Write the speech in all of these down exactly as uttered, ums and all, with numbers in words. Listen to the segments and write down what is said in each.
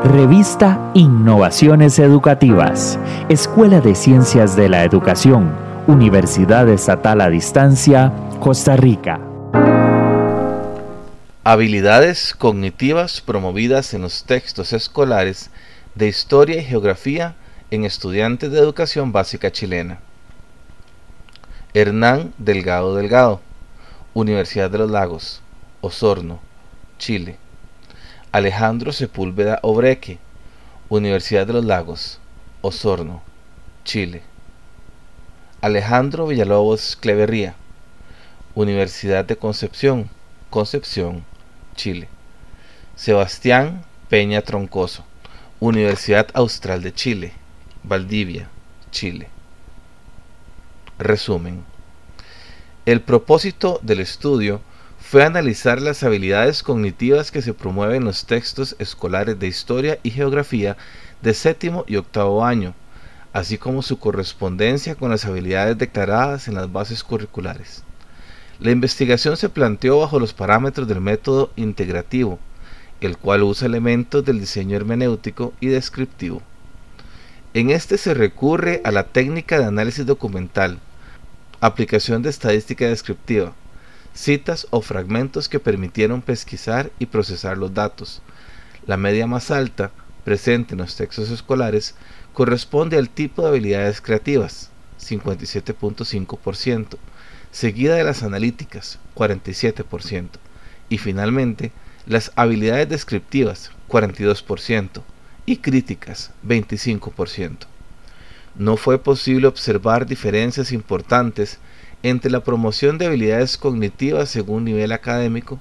Revista Innovaciones Educativas, Escuela de Ciencias de la Educación, Universidad Estatal a Distancia, Costa Rica. Habilidades cognitivas promovidas en los textos escolares de Historia y Geografía en estudiantes de educación básica chilena. Hernán Delgado Delgado, Universidad de los Lagos, Osorno, Chile. Alejandro Sepúlveda Obreque, Universidad de los Lagos, Osorno, Chile. Alejandro Villalobos Cleverría, Universidad de Concepción, Concepción, Chile. Sebastián Peña Troncoso, Universidad Austral de Chile, Valdivia, Chile. Resumen. El propósito del estudio fue analizar las habilidades cognitivas que se promueven en los textos escolares de Historia y Geografía de séptimo y octavo año, así como su correspondencia con las habilidades declaradas en las bases curriculares. La investigación se planteó bajo los parámetros del método integrativo, el cual usa elementos del diseño hermenéutico y descriptivo. En este se recurre a la técnica de análisis documental, aplicación de estadística descriptiva, citas o fragmentos que permitieron pesquisar y procesar los datos. La media más alta, presente en los textos escolares, corresponde al tipo de habilidades creativas, cincuenta y siete punto cinco por ciento, seguida de las analíticas, cuarenta y siete por ciento, y finalmente las habilidades descriptivas, cuarenta y dos por ciento, y críticas, veinticinco por ciento. No fue posible observar diferencias importantes entre la promoción de habilidades cognitivas según nivel académico.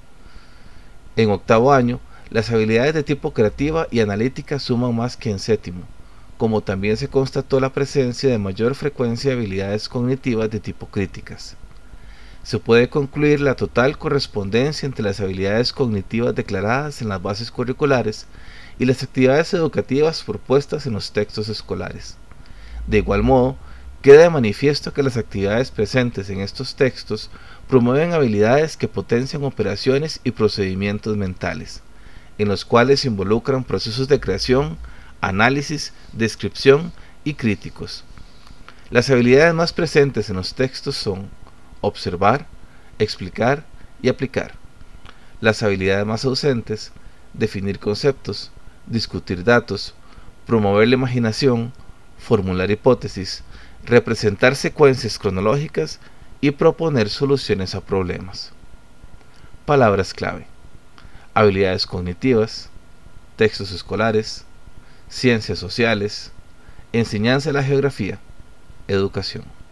En octavo año, las habilidades de tipo creativa y analítica suman más que en séptimo, como también se constató la presencia de mayor frecuencia de habilidades cognitivas de tipo críticas. Se puede concluir la total correspondencia entre las habilidades cognitivas declaradas en las bases curriculares y las actividades educativas propuestas en los textos escolares. De igual modo, queda de manifiesto que las actividades presentes en estos textos promueven habilidades que potencian operaciones y procedimientos mentales, en los cuales se involucran procesos de creación, análisis, descripción y críticos. Las habilidades más presentes en los textos son observar, explicar y aplicar. Las habilidades más ausentes, definir conceptos, discutir datos, promover la imaginación, formular hipótesis, representar secuencias cronológicas y proponer soluciones a problemas. Palabras clave: habilidades cognitivas, textos escolares, ciencias sociales, enseñanza de la geografía, educación.